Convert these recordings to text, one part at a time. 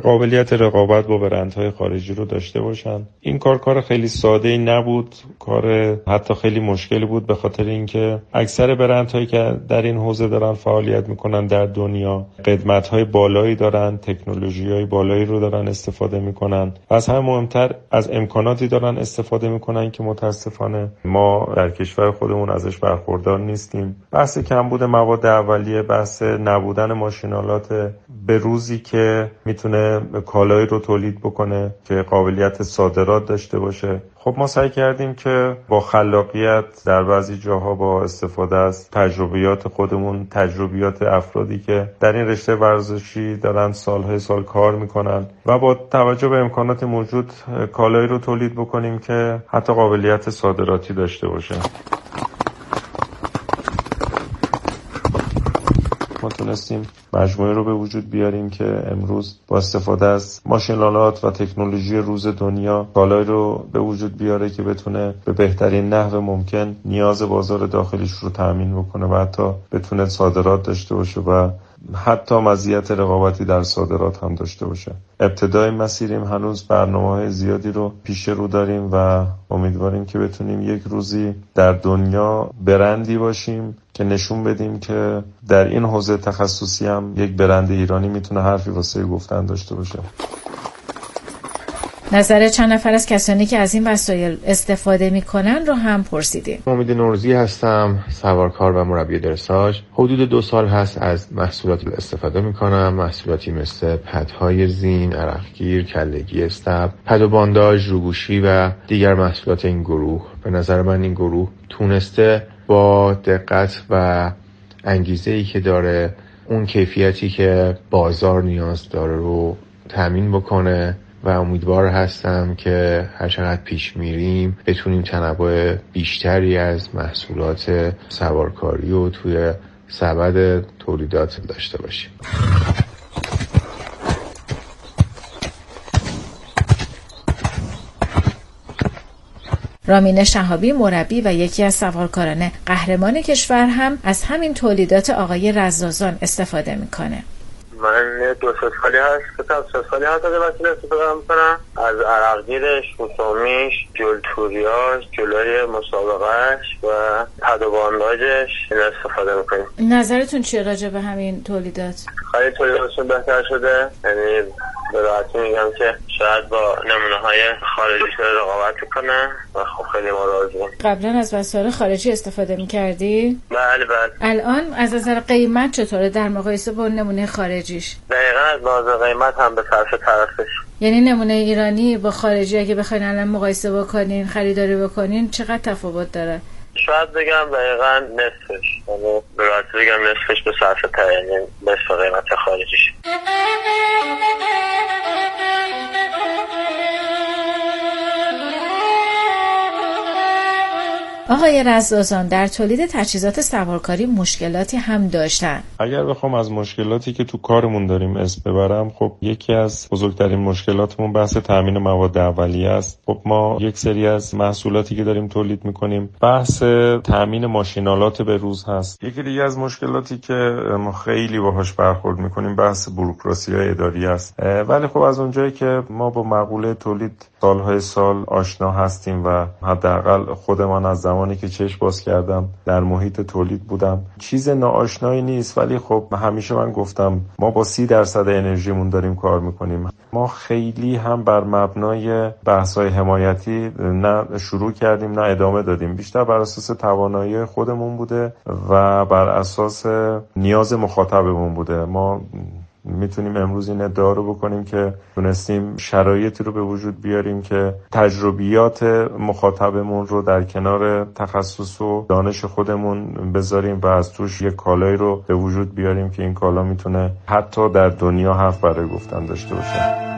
قابلیت رقابت با برندهای خارجی رو داشته باشن. این کار خیلی ساده‌ای نبود، کار حتی خیلی مشکلی بود، به خاطر اینکه اکثر برندهایی که در این حوزه دارن فعالیت میکنن در دنیا قدمت‌های بالایی دارن، تکنولوژی‌های بالایی رو دارن استفاده میکنن و از همه مهمتر از امکاناتی دارن استفاده میکنن که متاسفانه ما در کشور خودمون ازش برخوردار نیستیم. بحث کمبود مواد اولیه، بحث نبودن ماشینالات به روزی که میتونه کالایی رو تولید بکنه که قابلیت صادرات داشته باشه. خب ما سعی کردیم که با خلاقیت در بعضی جاها با استفاده از تجربیات خودمون، تجربیات افرادی که در این رشته ورزشی دارن سالهای سال کار میکنن و با توجه به امکانات موجود کالایی رو تولید بکنیم که حتی قابلیت صادراتی داشته باشه. ما تونستیم مجموعه رو به وجود بیاریم که امروز با استفاده از ماشین‌آلات و تکنولوژی روز دنیا کالایی رو به وجود بیاره که بتونه به بهترین نحو ممکن نیاز بازار داخلیش رو تأمین بکنه و حتی بتونه صادرات داشته باشه و حتی مزیت رقابتی در صادرات هم داشته باشه. ابتدای مسیریم، هنوز برنامه‌های زیادی رو پیش رو داریم و امیدواریم که بتونیم یک روزی در دنیا برندی باشیم که نشون بدیم که در این حوزه تخصصی هم یک برند ایرانی میتونه حرفی واسه گفتن داشته باشه. نظر چند نفر از کسانی که از این وسایل استفاده میکنن رو هم پرسیدیم. امید نورزی هستم، سوارکار و مربی درساژ. حدود 2 سال هست از محصولاتی استفاده میکنم، محصولاتی مثل پدهای زین، عرقگیر، کله‌گی استبل، پد و بانداژ، روگوشی و دیگر محصولات این گروه. به نظر من این گروه تونسته با دقت و انگیزه‌ای که داره اون کیفیتی که بازار نیاز داره رو تامین بکنه و امیدوار هستم که هر چقدر پیش میریم بتونیم تنوع بیشتری از محصولات سوارکاری رو توی سبد تولیدات داشته باشیم. رامین شهابی، مربی و یکی از سوارکاران قهرمان کشور، هم از همین تولیدات آقای رزازان استفاده میکنه. من 2 سالی هست که از وسیله استفاده میکنم، از عرقگیرش، موسومیش، جلتوریاش، جلوی مسابقهش و پد و بانداژش این استفاده میکنیم. نظرتون چیه راجع به همین تولیدات؟ خیلی تولیداتشون بهتر شده، یعنی به راحتی میگم که شاید با نمونه‌های خارجی رقابت کنه و خب خیلی ما راضی‌ام. قبلا از وسایل خارجی استفاده می‌کردی؟ بله. الان از نظر قیمت چطوره در مقایسه با نمونه خارجیش؟ دقیقاً از لحاظ قیمت هم به طرفش. یعنی نمونه ایرانی با خارجی اگه بخواین الان مقایسه بکنین، خریداری بکنین، چقدر تفاوت داره؟ شاید بگم دقیقاً نصفش، یعنی به راحتی بگم نصفش به صرفه، یعنی نصف قیمت خارجیش. آقای رزازان در تولید تجهیزات سوارکاری مشکلاتی هم داشتن. اگر بخوام از مشکلاتی که تو کارمون داریم اسم ببرم، خب یکی از بزرگترین مشکلاتمون بحث تامین مواد اولیه است. خب ما یک سری از محصولاتی که داریم تولید میکنیم بحث تامین ماشینالات به روز هست. یکی دیگه از مشکلاتی که ما خیلی باهاش برخورد میکنیم بحث بوروکراسی‌های اداری است. ولی خب از اونجایی که ما با مقوله تولید سالهای سال آشنا هستیم و حداقل خودمان از زمانی که چشم باز کردم در محیط تولید بودم چیز ناآشنایی نیست، ولی خب همیشه من گفتم ما با 30% انرژیمون داریم کار میکنیم. ما خیلی هم بر مبنای بحث‌های حمایتی نه شروع کردیم نه ادامه دادیم، بیشتر بر اساس توانایی خودمون بوده و بر اساس نیاز مخاطبمون بوده. ما میتونیم امروز این ادعا رو بکنیم که تونستیم شرایطی رو به وجود بیاریم که تجربیات مخاطبمون رو در کنار تخصص و دانش خودمون بذاریم و از توش یک کالایی رو به وجود بیاریم که این کالا میتونه حتی در دنیا حرف برای گفتن داشته باشه.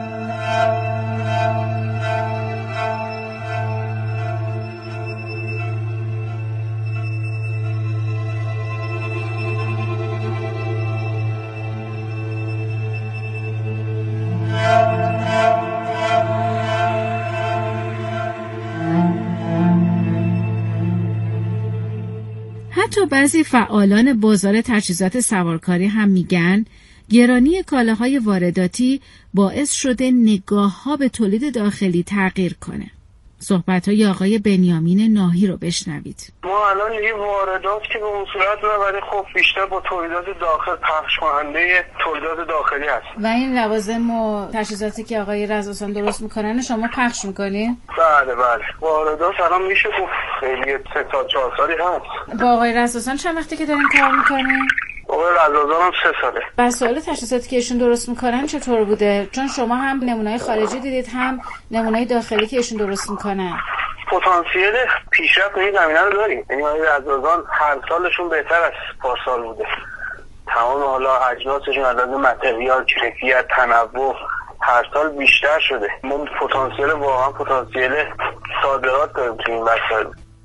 حتی بعضی فعالان بازار تجهیزات سوارکاری هم میگن گرانی کالاهای وارداتی باعث شده نگاه‌ها به تولید داخلی تغییر کنه. صحبت‌های آقای بنیامین ناهی رو بشنوید. ما الان یه واردات که به اون صورت نه، ولی خب بیشتر با تولیدات داخل، پخش کننده تولیدات داخلی هست. و این لوازم و تجهیزاتی که آقای رضوان درست میکنن شما پخش میکنین؟ بله. واردات الان میشه گفت خیلی 3 تا 4 سالی هست. با آقای رضوان چند وقتی که دارین کار میکنین؟ آقای رضوان هم 3 ساله. بر سوال تجهیزاتی که ایشون درست میکنن چطور بوده؟ چون شما هم نمونه‌های خارجی دیدید هم نمونه‌های داخلی که ایشون درست میکنن. پتانسیل پیشرفت این زمینه رو داریم. یعنی آقای رضوان هر سالشون بهتر از پارسال بوده. تمام حالا اجناسشون از لحاظ متریال، کیفیت، تنوع هر سال بیشتر شده. ما واقعا پتانسیل صادرات داریم تو این مسائل.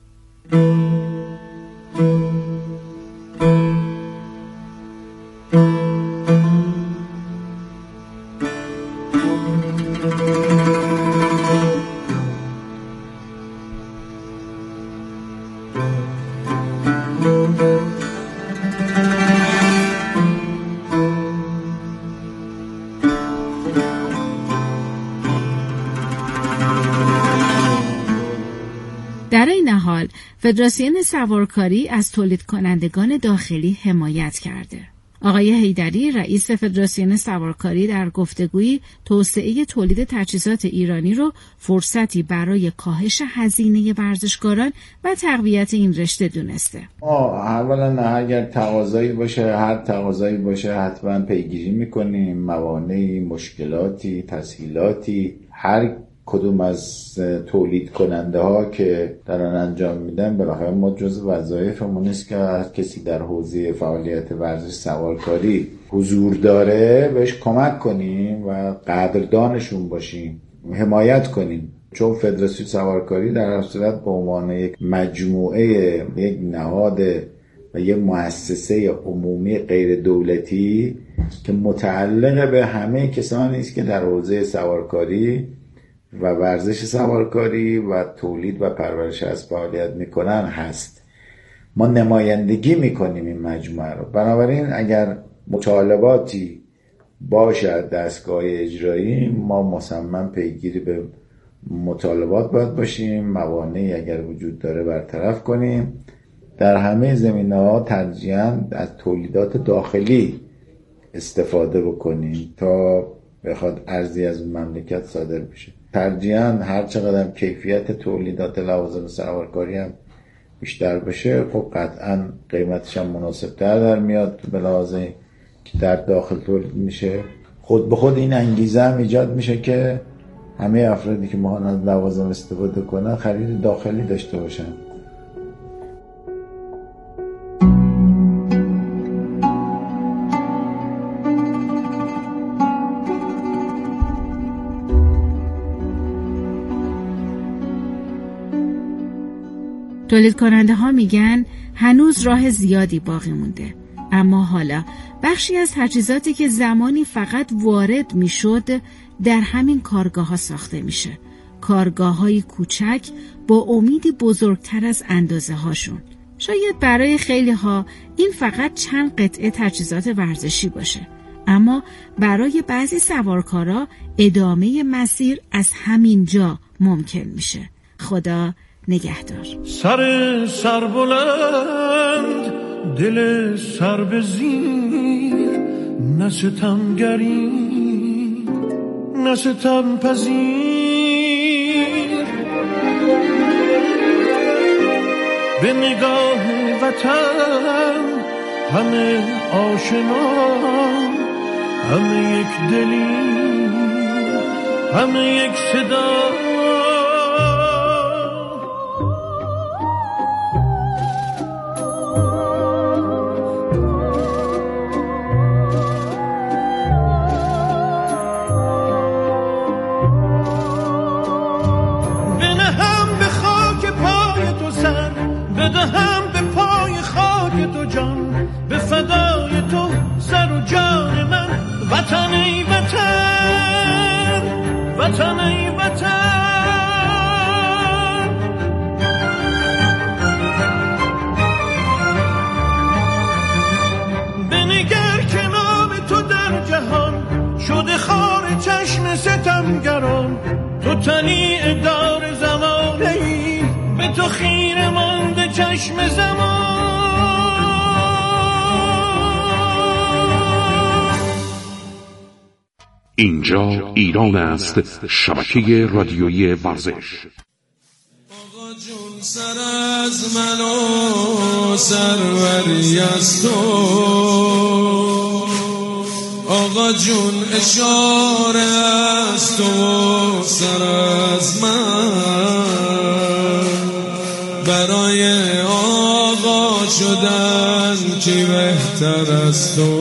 در این حال فدراسیون سوارکاری از تولید کنندگان داخلی حمایت کرده. آقای حیدری رئیس فدراسیون سوارکاری در گفتگویی توسعه تولید تجهیزات ایرانی رو فرصتی برای کاهش هزینه ورزشکاران و تقویت این رشته دونسته. اولا اگر تقاضایی باشه، هر تقاضایی باشه حتما پیگیری میکنیم، موانعی، مشکلاتی، تسهیلاتی، هر کدوم از تولید کننده ها که دارن انجام میدن بالاخره ما جزء وظایفمون نیست که هر کسی در حوزه فعالیت ورزش سوارکاری حضور داره بهش کمک کنیم و قدردانشون باشیم، حمایت کنیم. چون فدراسیون سوارکاری در هر صورت به عنوان یک مجموعه، یک نهاد و یک مؤسسه عمومی غیر دولتی که متعلق به همه کسانی است که در حوزه سوارکاری و ورزش سوارکاری و تولید و پرورش از فعالیت میکنن هست. ما نمایندگی میکنیم این مجموعه رو. بنابراین اگر مطالباتی باشد دستگاه اجرایی، ما مصمم پیگیری به مطالبات باید باشیم، موانعی اگر وجود داره برطرف کنیم. در همه زمینه‌ها ترجیحاً از تولیدات داخلی استفاده بکنیم تا بخواد ارزی از مملکت صادر بشه. ترجیحاً هر چقدر کیفیت تولیدات لوازم سوارکاری هم بیشتر بشه، خب قطعاً قیمتش هم مناسب‌تر در میاد به لحاظ که در داخل تولید میشه. خود به خود این انگیزه هم ایجاد میشه که همه افرادی که میخوان از لوازم استفاده کنن خرید داخلی داشته باشن. تولید کننده ها میگن هنوز راه زیادی باقی مونده، اما حالا بخشی از تجهیزاتی که زمانی فقط وارد میشد در همین کارگاه ها ساخته میشه. کارگاه های کوچک با امیدی بزرگتر از اندازه هاشون. شاید برای خیلی ها این فقط چند قطعه تجهیزات ورزشی باشه، اما برای بعضی سوارکارا ادامه مسیر از همین جا ممکن میشه. خدا نگهدار. سر بلند، دل سر به زیر، نه ستمگری نه ستم پذیر، به نگاه وطن همه آشنا، همه یک دلی، همه یک صدا. بدهم به پای خاک تو جان، به فدای تو سر و جان من. وطن ای وطن، وطن ای وطن، بنگر که نام تو در ستمگران، تو طلیع دار زمانه ای، به تو خیره مانده چشم زمان. اینجا ایران است، شبکه رادیویی ورزش. آقا جون سر از من و سروری از تو، آقا جون اشاره از تو و سر از من، برای آقا شدن کی بهتر از تو،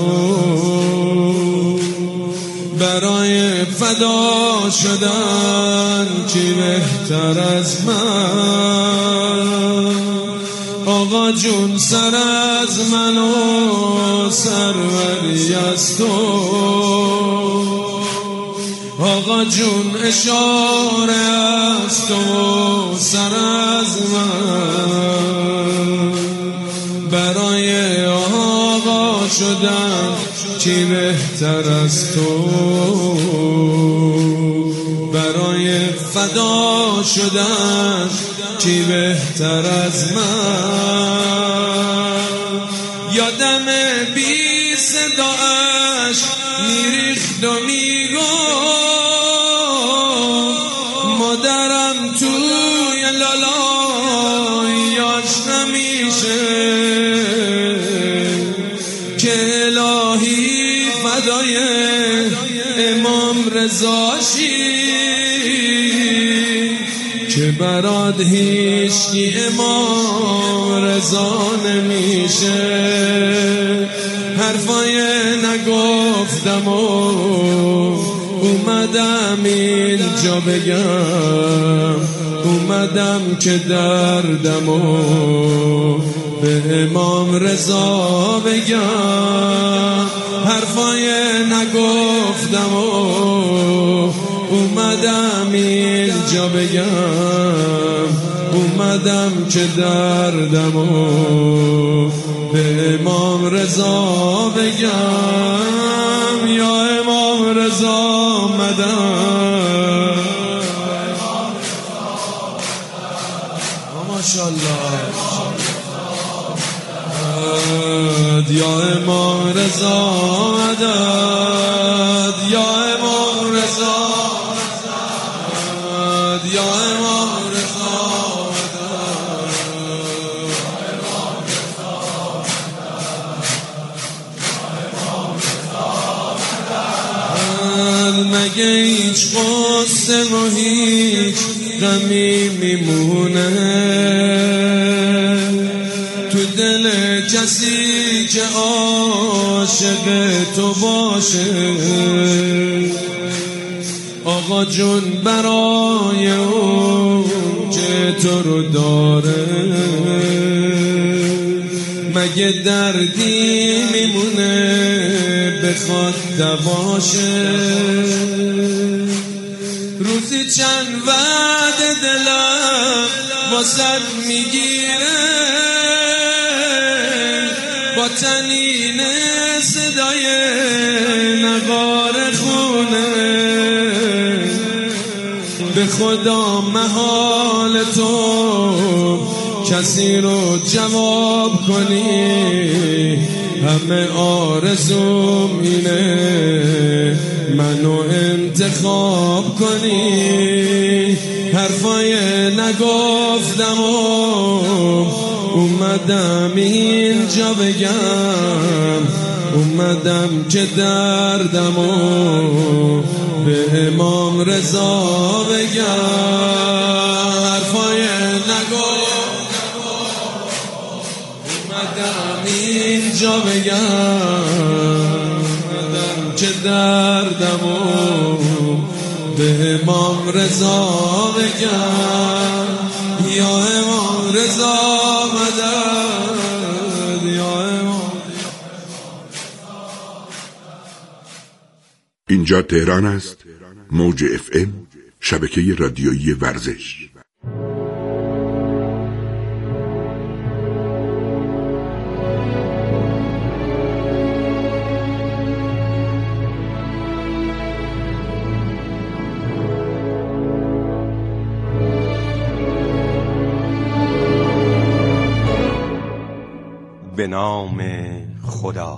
برای فدا شدن کی بهتر از من. آقا جون سر از من و سروری از تو، آقا جون اشاره از تو و سر از من، برای آقا شدن کی بهتر از تو، برای فدا شدن کی بهتر از من. یادم بی صداش میریخت و میگفت مادرم توی لالایاش نمیشه، که الهی فدای امام رضاشی، که برات هیچکی امام رضا نمیشه. حرفای نگفتم و اومدم اینجا بگم، اومدم که دردمو به امام رضا بگم. حرفای نگفتم و اومدم اینجا بگم، اومدم که دردمو به امام رضا بگم. یا امام رضا مدد، ماشاءالله. یا امام رضا مدد، یا امام رضا مدد، یا امام رضا مدد. مگه هیچ قصه و هیچ غمی میمونه تو دل کسی که عاشق تو باشه؟ آقا جون برای اون که تو رو داره مگه دردی میمونه بخواد دواشه؟ روزی چند وعده دلم واسد میگیره با تنین صدای نغار خونه. به خدا محال تو کسی رو جواب کنی، همه آرزوم اینه منو انتخاب کنی. حرفای نگفتم و اومدم اینجا بگم، اومدم که دردمو به امام رضا بگم. حرفای نگفتم و اومدم اینجا بگم، اومدم که دردمو به امام رضا بگم. یا امام رضا مدد، یا امام. اینجا تهران است، موج FM، شبکه رادیویی ورزش. به نام خدا.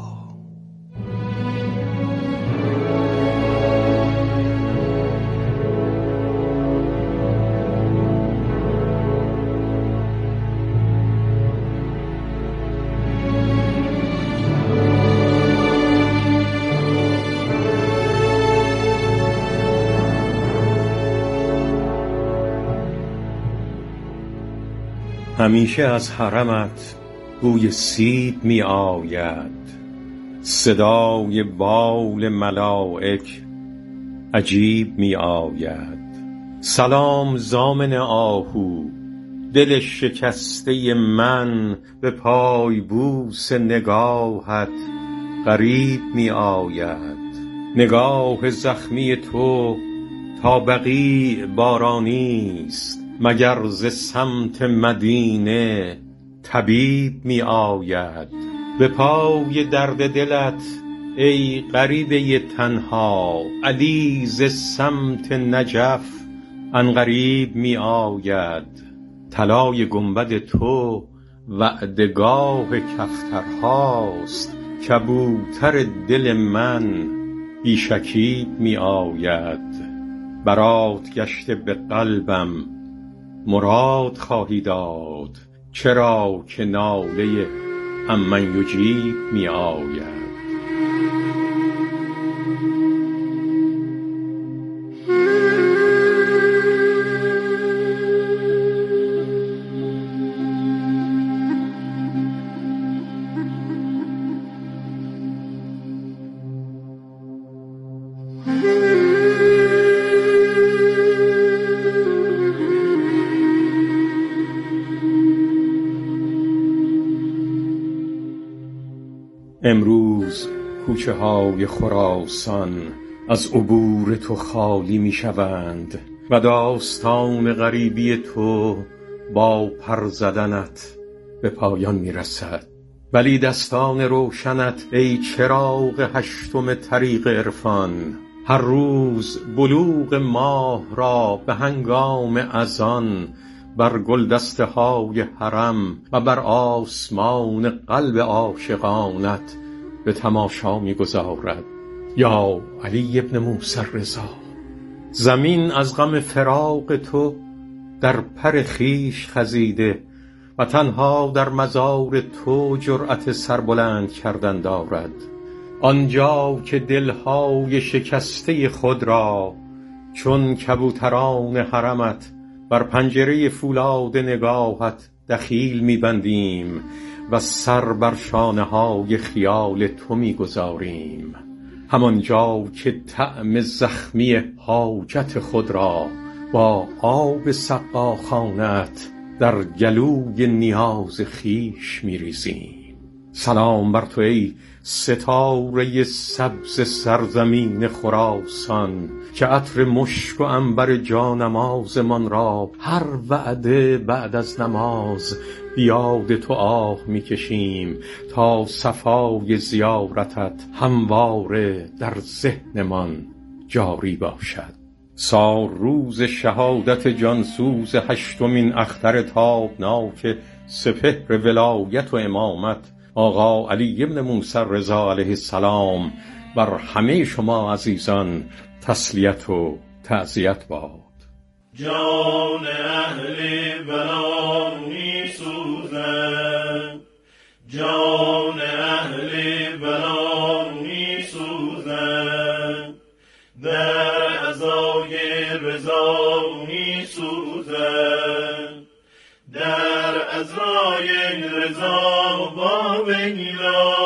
همیشه از حرمت بوی سیب می آید، صدای بال ملائک عجیب می آید. سلام زامن آهو، دل شکسته من به پای بوس نگاهت غریب می آید. نگاه زخمی تو تا بقیع بارانی است، مگر ز سمت مدینه طبیب می آید. به پای درد دلت ای غریبه تنها، علی ز سمت نجف عنقریب می آید. طلای گنبد تو وعدگاه کفترهاست، کبوتر دل من بی شکیب می آید. برات گشته به قلبم مراد خواهی داد، چرا که ناله عمن یجیب می آید. امروز کوچه های خراسان از عبور تو خالی می شوند و داستان غریبی تو با پر زدنت به پایان می رسد. ولی دستان روشنت ای چراغ هشتم طریق عرفان، هر روز بلوغ ماه را به هنگام اذان بر گلدسته های حرم و بر آسمان قلب عاشقانت به تماشا می گذارد. یا علی ابن موسی رضا، زمین از غم فراق تو در پر خویش خزیده و تنها در مزار تو جرأت سربلند کردن دارد. آنجا که دلهای شکسته خود را چون کبوتران حرمت بر پنجره فولاد نگاهت دخیل می‌بندیم و سر بر شانه‌های خیال تو می‌گذاریم، همانجا که طعم زخمی حاجت خود را با آب سقاخانه‌ات در گلوی نیاز خیش می‌ریزیم. سلام بر تو ای ستاره سبز سرزمین خراسان، که عطر مشک و عنبر جانمازمان را هر وعده بعد از نماز بیاد تو آه میکشیم تا صفای زیارتت همواره در ذهنمان جاری باشد. سال روز شهادت جانسوز هشتمین اختر تابناک سپهر ولایت و امامت آقا علی ابن موسی رضا علیه السلام بر همه شما عزیزان تسلیت و تعزیت باد. جان اهل بلا می سوزد، جان اهل بلا می سوزد، در عزای رضا می سوزد، در عزای رضا با بگیلا،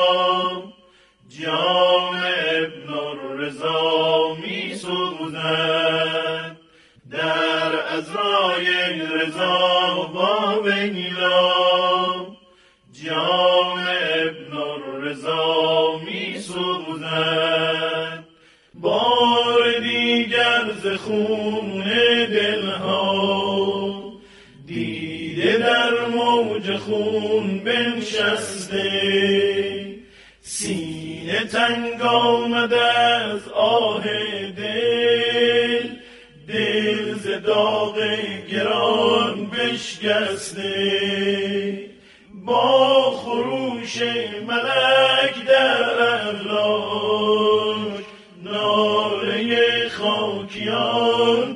جان ابن الرضا می سوزد، در عزای رضا با بگیلا، جان ابن الرضا می سوزد. بار دیگر ز خون دلها دیده در موج خون بنشسته، سینه تنگ آمده از آه دل، دل ز داغ گران بشکسته. با خروش خروش ملک در افلاک، ناله خاکیان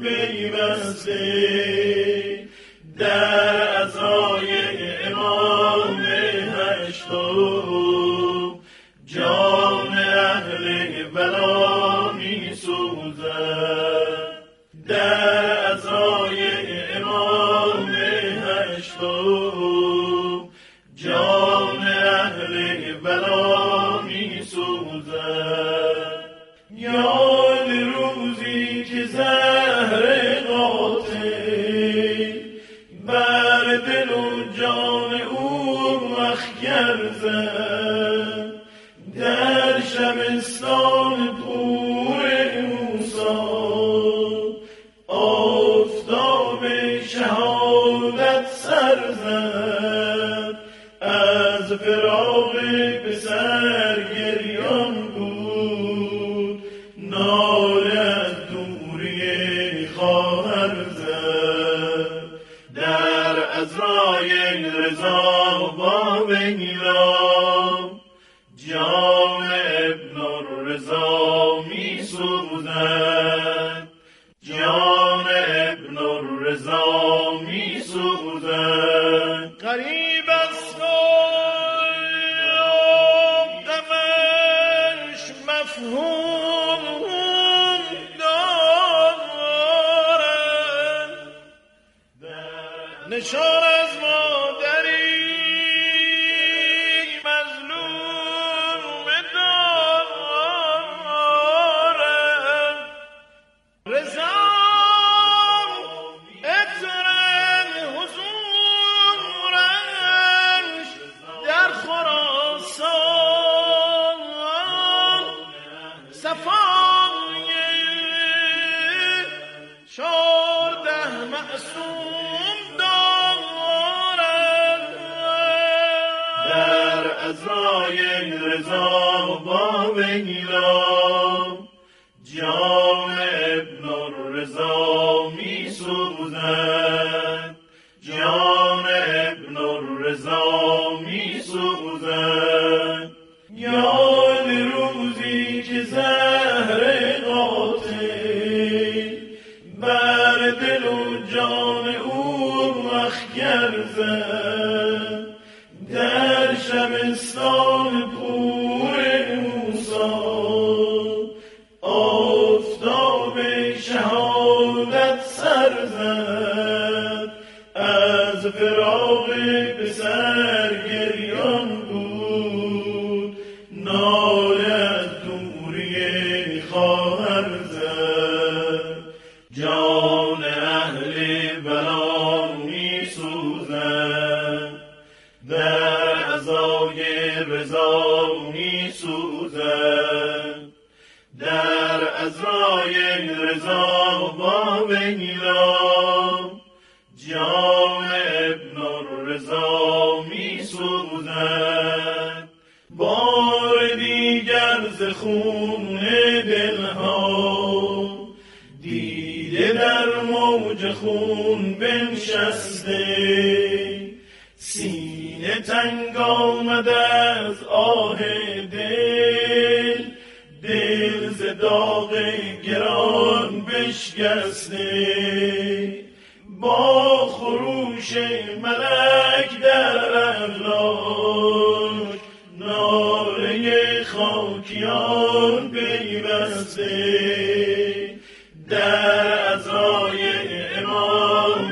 پیوسته در عزای امام هشتم، جان اهل بلا می سوزد در عزای امام هشتم، جان اهل بلا می سوزد. یاد روزی که زهر قاتل بر دل و جان او مخگر زد، در شبستان پور موسی آفتاب شهادت سر زد، از فراق پسر گریان بود، ناله از دوری خواهر زد، در عزرای رضا با بگیرم، جان ابن الرضا می سوزد، جان ابن الرضا می سوزد. غریب است غمش مفهوم دارد، نشان از مادری رضا با بگیرم، جان ابن الرضا می سوزد، جان ابن الرضا می سوزد. یاد روزی که زهر قاتل بر دل و جان او مخگر زد، در شبستان پور موسی آفتاب شهادت سر زد، از فراق پسر گریان بود، ناله از دوری خواهر زد، جان اهل بلا می سوزد، در عزای رضا می سوزد، در عزای رضا با بگیرم، جان ابن الرضا می سوزد. بار دیگر ز خون دلها دیده در موج خون بنشسته، سینه تنگ آمده از آه دل، دل ز داغ گران بشکسته، با خروش ملک در افلاک، ناله خاکیان پیوسته، در عزای امام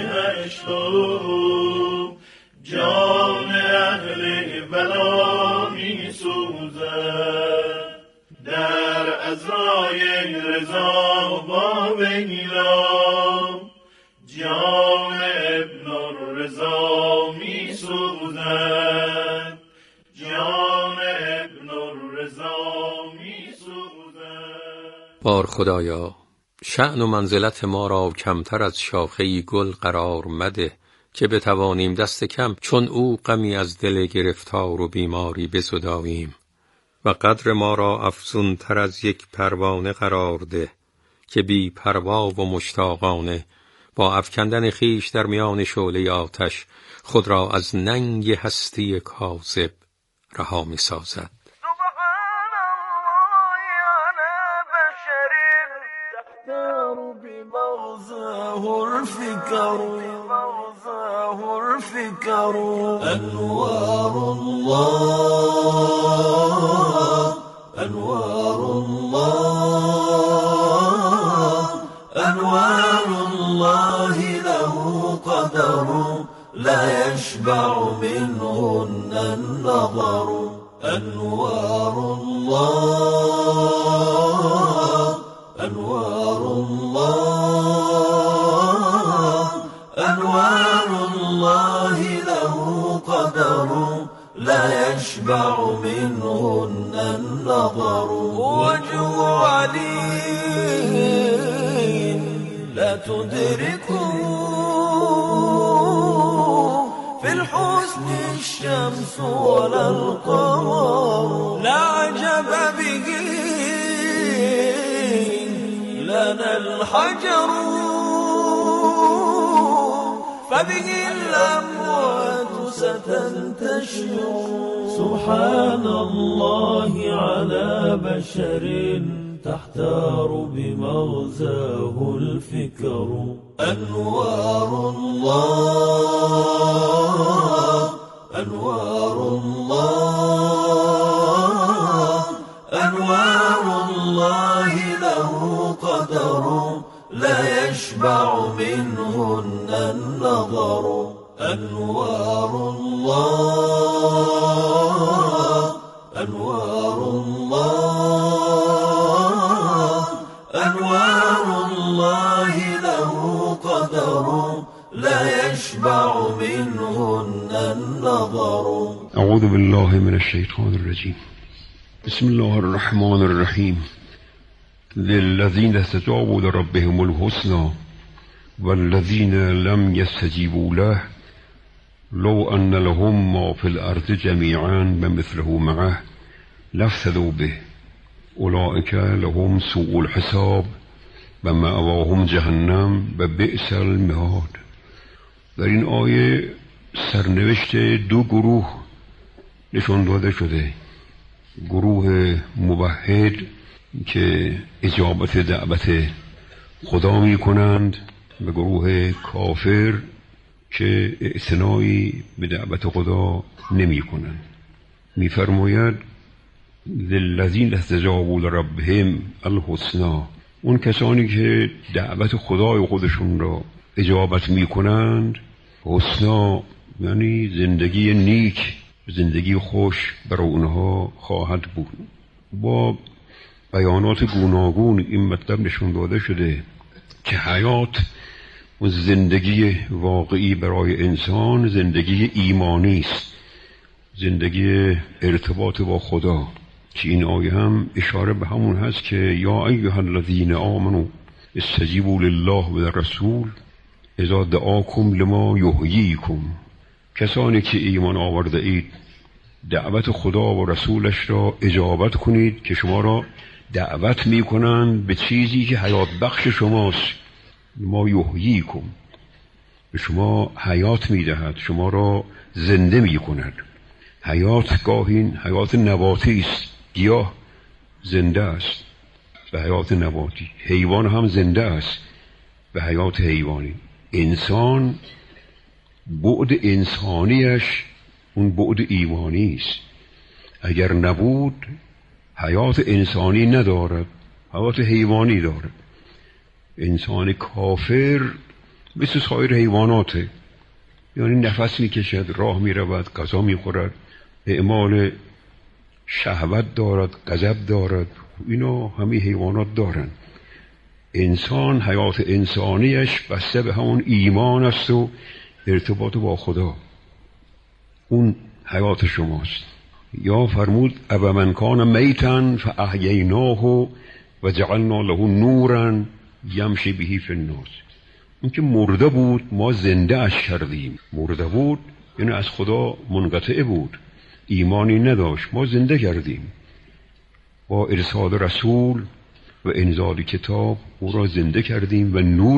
هشتم، جان اهل بلا می سوزد، در عزای رضا با بگیرم، جان ابن الرضا می سوزد، جان ابن الرضا می سوزد. بار خدایا شأن و منزلت ما را کمتر از شاخه‌ای گل قرار مده، که بتوانیم دست کم چون او غمی از دل گرفتار و بیماری بزداییم، و قدر ما را افزون تر از یک پروانه قرار ده، که بی پروا و مشتاقانه با افکندن خیش در میان شعله آتش خود را از ننگ هستی کاذب رها می سازد. أنوار الله له قدر لا يشبع منهن النظر. أنوار الله له قدر لا يشبع منهن النظر. وجه علي لا تدركه في الحسن الشمس ولا القمر. لا عجب به لنا الحجر فبه الأموات ستنتشر. سبحان الله على بشر تحتار بمغزاه الفكر. أنوار الله له قدر لا يشبع منهن النظر. أنوار الله له قدر لا يشبع منهن النظر. أعوذ بالله من الشيطان الرجيم. بسم الله الرحمن الرحيم. للذين استجابوا لربهم الحسنى والذين لم يستجيبوا له لو أن لهم ما في الأرض جميعا بمثله معه لافتدوا به أولئك لهم سوء الحساب و مأواهم جهنم و بئس المهاد. در این آیه سرنوشت دو گروه نشان داده شده. گروه موحد که اجابت دعوت خدا می کنند و گروه کافر که اعتنایی به دعوت خدا نمی کنند. می فرماید للذین استجابوا لربهم الحسنی، اون کسانی که دعوت خدای خودشون را اجابت می کنند، حسنا یعنی زندگی نیک، زندگی خوش برای اونها خواهد بود. با بیانات گوناگون این مطلب نشون داده شده که حیات و زندگی واقعی برای انسان زندگی ایمانی است، زندگی ارتباط با خدا، که این آیه هم اشاره به همون هست که یا ایها الذین آمنوا استجیبوا لله و للرسول اذا دعاکم لما یحییکم. کسانی که ایمان آورده اید دعوت خدا و رسولش را اجابت کنید که شما را دعوت می کنند به چیزی که حیات بخش شماست. ما یحییکم، به شما حیات می دهد، شما را زنده می کند. حیات گاهی حیات نباتی است، گیاه زنده است به حیات نباتی، حیوان هم زنده است به حیات حیوانی. انسان بعد انسانیش اون بعد ایمانی است. اگر نبود حیات انسانی ندارد، حیات حیوانی دارد. انسان کافر مثل سایر حیواناته، یعنی نفس میکشد، راه میرود، غذا میخورد، اعمال شهوت دارد، غضب دارد، اینا همه حیوانات دارند. انسان حیات انسانیش بسته به همون ایمان است و ارتباط با خدا، اون حیات شماست. یا فرمود او من کان میتا فاحییناه و جعلنا له نورا یمشی به فی الناس. اون که مرده بود ما زنده اش کردیم. مرده بود یعنی از خدا منقطع بود، ایمانی نداشت، ما زنده کردیم. با ارسال رسول و انزال کتاب او را زنده کردیم و نور